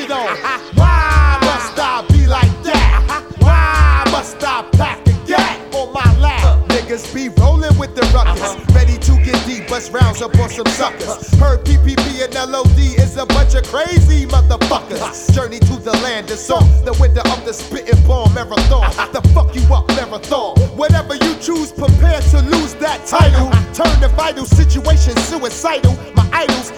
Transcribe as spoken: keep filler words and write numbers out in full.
it on. Why must I be like that? Why must I pack a gat on my lap? Niggas be rolling with the ruckus, ready to get deep, bust rounds up on some suckers. Heard P P P and L O D is a bunch of crazy motherfuckers. Journey to the land of song, the winter of the spitting bomb marathon. The fuck you up marathon. Whatever you choose, prepare to lose that title. Turn the vital situation suicidal.